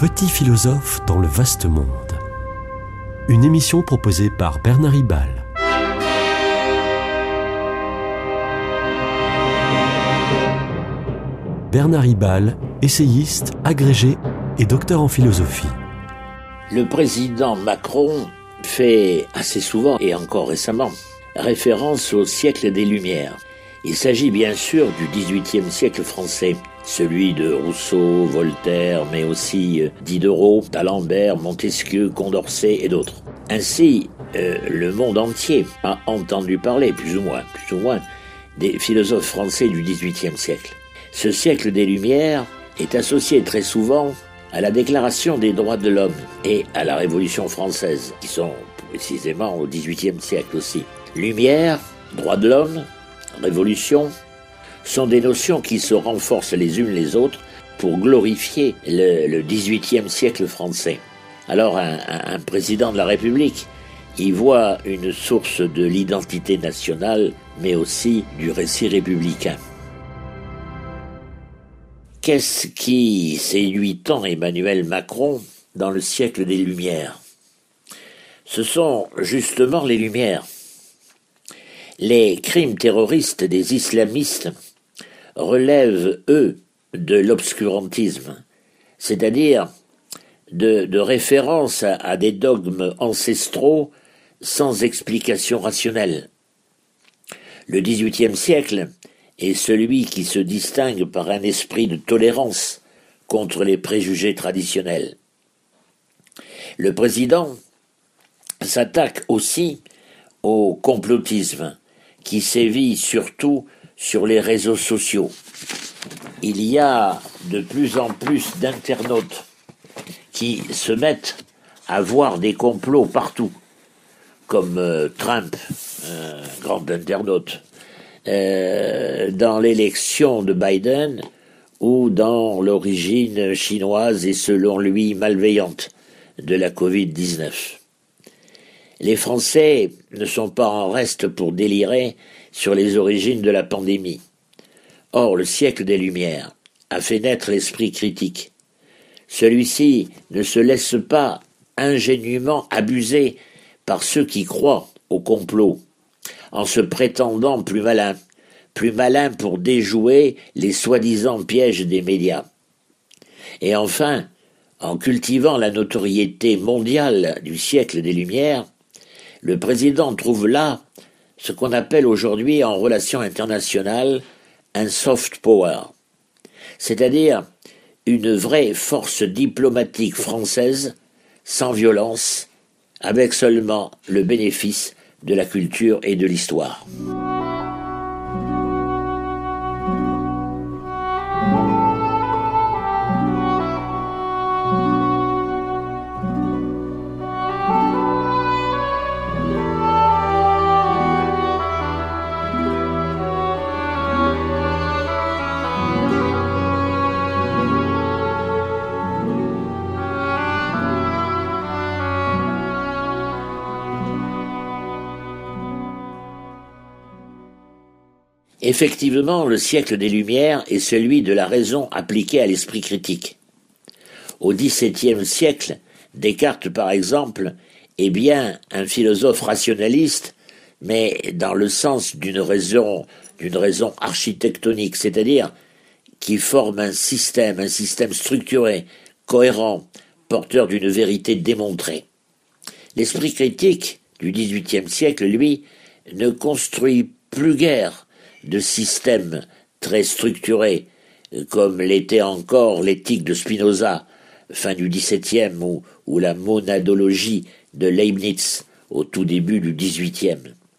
Petit philosophe dans le vaste monde. Une émission proposée par Bernard Ribal. Bernard Ribal, essayiste, agrégé et docteur en philosophie. Le président Macron fait assez souvent, et encore récemment, référence au siècle des Lumières. Il s'agit bien sûr du XVIIIe siècle français, celui de Rousseau, Voltaire, mais aussi Diderot, d'Alembert, Montesquieu, Condorcet et d'autres. Ainsi, le monde entier a entendu parler, plus ou moins, des philosophes français du XVIIIe siècle. Ce siècle des Lumières est associé très souvent à la Déclaration des droits de l'homme et à la Révolution française, qui sont précisément au XVIIIe siècle aussi. Lumière, droits de l'homme, révolution, sont des notions qui se renforcent les unes les autres pour glorifier le XVIIIe siècle français. Alors un président de la République y voit une source de l'identité nationale, mais aussi du récit républicain. Qu'est-ce qui séduit tant Emmanuel Macron dans le siècle des Lumières ? Ce sont justement les Lumières. Les crimes terroristes des islamistes relèvent, eux, de l'obscurantisme, c'est-à-dire de référence à des dogmes ancestraux sans explication rationnelle. Le XVIIIe siècle est celui qui se distingue par un esprit de tolérance contre les préjugés traditionnels. Le président s'attaque aussi au complotisme, qui sévit surtout sur les réseaux sociaux. Il y a de plus en plus d'internautes qui se mettent à voir des complots partout, comme Trump, grand internaute, dans l'élection de Biden ou dans l'origine chinoise et selon lui malveillante de la Covid-19. Les Français ne sont pas en reste pour délirer sur les origines de la pandémie. Or, le siècle des Lumières a fait naître l'esprit critique. Celui-ci ne se laisse pas ingénument abuser par ceux qui croient au complot, en se prétendant plus malin pour déjouer les soi-disant pièges des médias. Et enfin, en cultivant la notoriété mondiale du siècle des Lumières, le président trouve là ce qu'on appelle aujourd'hui en relations internationales un soft power, c'est-à-dire une vraie force diplomatique française sans violence, avec seulement le bénéfice de la culture et de l'histoire. Effectivement, le siècle des Lumières est celui de la raison appliquée à l'esprit critique. Au XVIIe siècle, Descartes, par exemple, est bien un philosophe rationaliste, mais dans le sens d'une raison architectonique, c'est-à-dire qui forme un système structuré, cohérent, porteur d'une vérité démontrée. L'esprit critique du XVIIIe siècle, lui, ne construit plus guère de systèmes très structurés, comme l'était encore l'éthique de Spinoza, fin du XVIIe, ou la monadologie de Leibniz, au tout début du XVIIIe.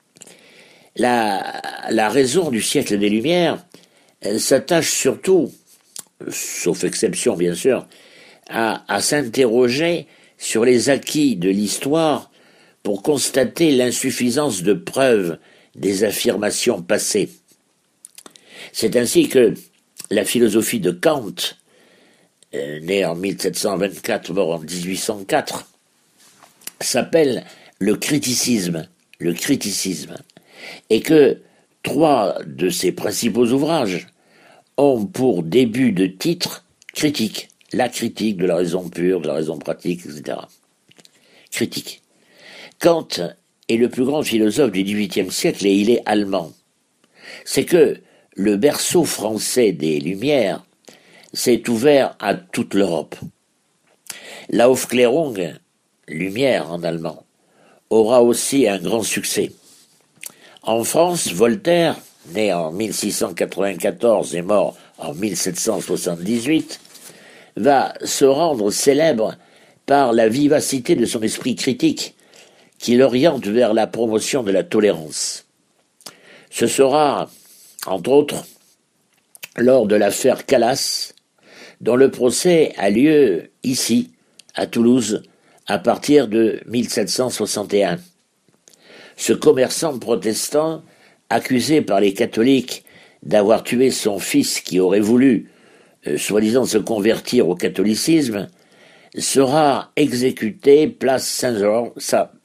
La raison du siècle des Lumières s'attache surtout, sauf exception bien sûr, à s'interroger sur les acquis de l'histoire pour constater l'insuffisance de preuves des affirmations passées. C'est ainsi que la philosophie de Kant, née en 1724, mort en 1804, s'appelle le criticisme, et que 3 de ses principaux ouvrages ont pour début de titre critique, la critique de la raison pure, de la raison pratique, etc. Critique. Kant est le plus grand philosophe du XVIIIe siècle et il est allemand. C'est que le berceau français des Lumières s'est ouvert à toute l'Europe. La Aufklärung, lumière en allemand, aura aussi un grand succès. En France, Voltaire, né en 1694 et mort en 1778, va se rendre célèbre par la vivacité de son esprit critique qui l'oriente vers la promotion de la tolérance. Ce sera, entre autres, lors de l'affaire Calas, dont le procès a lieu ici, à Toulouse, à partir de 1761. Ce commerçant protestant, accusé par les catholiques d'avoir tué son fils qui aurait voulu, soi-disant, se convertir au catholicisme, sera exécuté place Saint-Georges,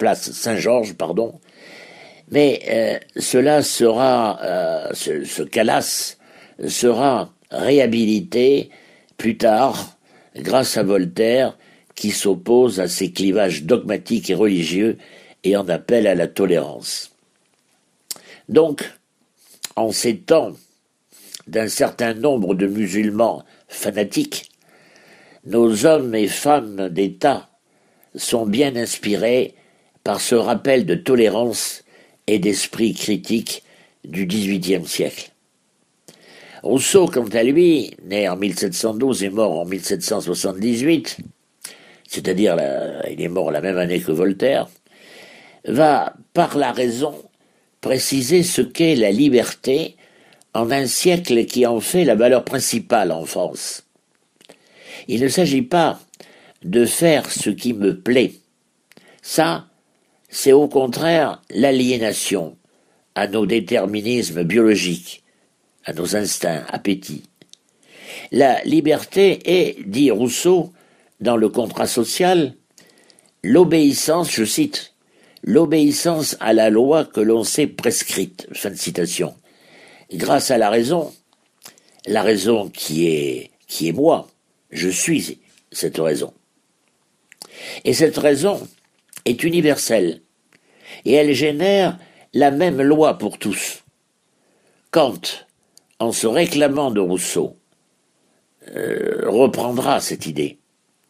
mais cela sera, ce Calas sera réhabilité plus tard grâce à Voltaire qui s'oppose à ces clivages dogmatiques et religieux et en appelle à la tolérance. Donc, en ces temps d'un certain nombre de musulmans fanatiques, nos hommes et femmes d'État sont bien inspirés par ce rappel de tolérance et d'esprit critique du XVIIIe siècle. Rousseau, quant à lui, né en 1712 et mort en 1778, c'est-à-dire il est mort la même année que Voltaire, va, par la raison, préciser ce qu'est la liberté en un siècle qui en fait la valeur principale en France. Il ne s'agit pas de faire ce qui me plaît. Ça, c'est au contraire l'aliénation à nos déterminismes biologiques, à nos instincts, appétits. La liberté est, dit Rousseau, dans le contrat social, l'obéissance, je cite, l'obéissance à la loi que l'on s'est prescrite. Fin de citation. Grâce à la raison qui est moi, je suis cette raison. Et cette raison est universelle, et elle génère la même loi pour tous. Kant, en se réclamant de Rousseau, reprendra cette idée.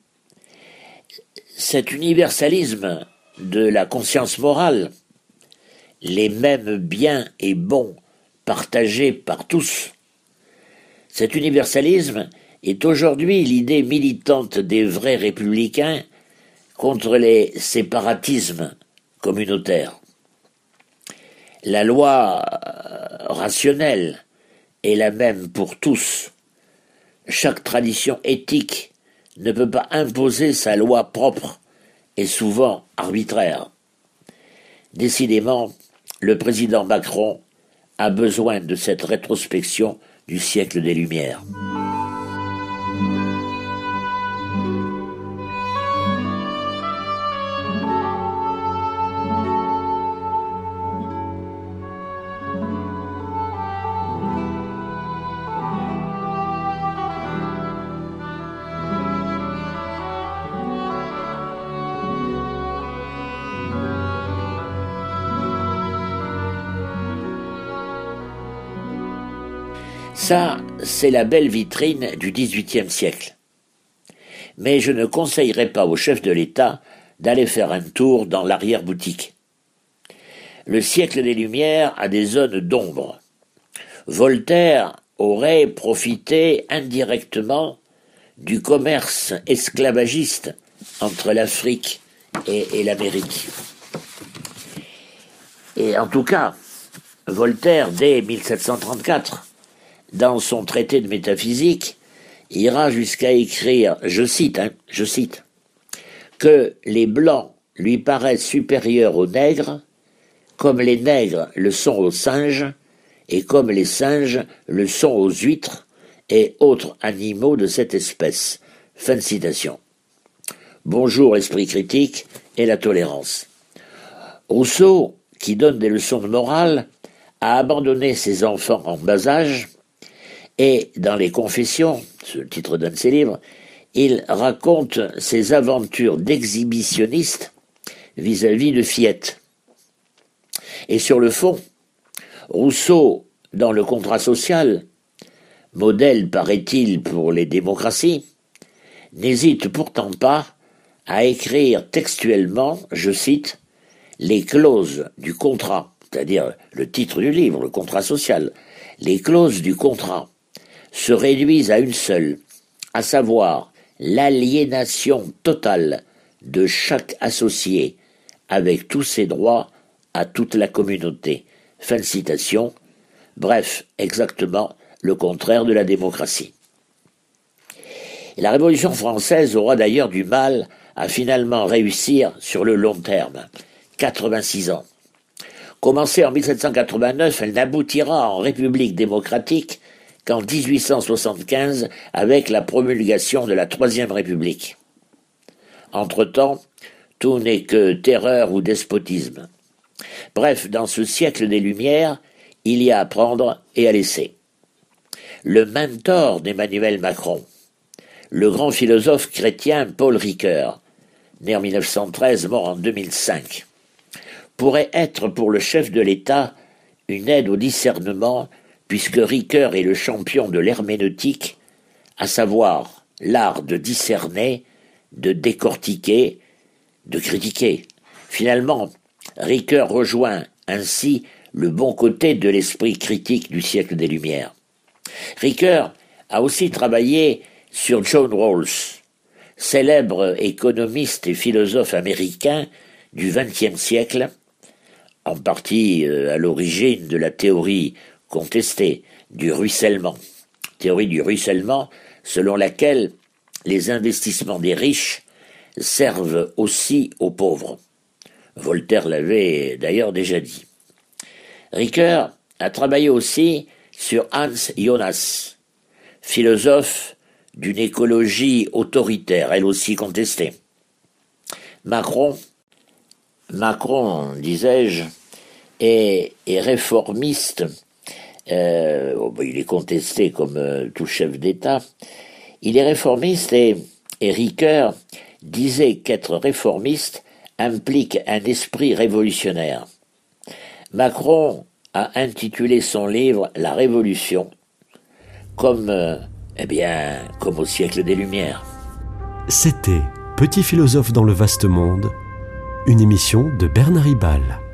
Cet universalisme de la conscience morale, les mêmes biens et bons partagés par tous, cet universalisme est aujourd'hui l'idée militante des vrais républicains contre les séparatismes communautaires. La loi rationnelle est la même pour tous. Chaque tradition éthique ne peut pas imposer sa loi propre et souvent arbitraire. Décidément, le président Macron a besoin de cette rétrospection du siècle des Lumières. Ça, c'est la belle vitrine du XVIIIe siècle. Mais je ne conseillerais pas au chef de l'État d'aller faire un tour dans l'arrière-boutique. Le siècle des Lumières a des zones d'ombre. Voltaire aurait profité indirectement du commerce esclavagiste entre l'Afrique et l'Amérique. Et en tout cas, Voltaire, dès 1734, dans son traité de métaphysique, ira jusqu'à écrire, je cite, que les Blancs lui paraissent supérieurs aux nègres, comme les nègres le sont aux singes, et comme les singes le sont aux huîtres et autres animaux de cette espèce. Fin de citation. Bonjour l'esprit critique et la tolérance. Rousseau, qui donne des leçons de morale, a abandonné ses enfants en bas âge, et dans les Confessions, ce titre d'un de ses livres, il raconte ses aventures d'exhibitionniste vis-à-vis de fillettes. Et sur le fond, Rousseau, dans le contrat social, modèle, paraît-il, pour les démocraties, n'hésite pourtant pas à écrire textuellement, je cite, « les clauses du contrat », c'est-à-dire le titre du livre, le contrat social, « les clauses du contrat se réduisent à une seule, à savoir l'aliénation totale de chaque associé avec tous ses droits à toute la communauté. » Fin de citation. Bref, exactement le contraire de la démocratie. Et la Révolution française aura d'ailleurs du mal à finalement réussir sur le long terme. 86 ans. Commencée en 1789, elle n'aboutira en République démocratique qu'en 1875 avec la promulgation de la Troisième République. Entre-temps, tout n'est que terreur ou despotisme. Bref, dans ce siècle des Lumières, il y a à prendre et à laisser. Le mentor d'Emmanuel Macron, le grand philosophe chrétien Paul Ricoeur, né en 1913, mort en 2005, pourrait être pour le chef de l'État une aide au discernement, puisque Ricoeur est le champion de l'herméneutique, à savoir l'art de discerner, de décortiquer, de critiquer. Finalement, Ricoeur rejoint ainsi le bon côté de l'esprit critique du siècle des Lumières. Ricoeur a aussi travaillé sur John Rawls, célèbre économiste et philosophe américain du XXe siècle, en partie à l'origine de la théorie contestée du ruissellement. Théorie du ruissellement selon laquelle les investissements des riches servent aussi aux pauvres. Voltaire l'avait d'ailleurs déjà dit. Ricoeur a travaillé aussi sur Hans Jonas, philosophe d'une écologie autoritaire, elle aussi contestée. Macron, disais-je, est réformiste. Il est contesté comme tout chef d'État. Il est réformiste et Ricoeur disait qu'être réformiste implique un esprit révolutionnaire. Macron a intitulé son livre « La Révolution », comme au siècle des Lumières. C'était Petit philosophe dans le vaste monde, une émission de Bernard Ribal.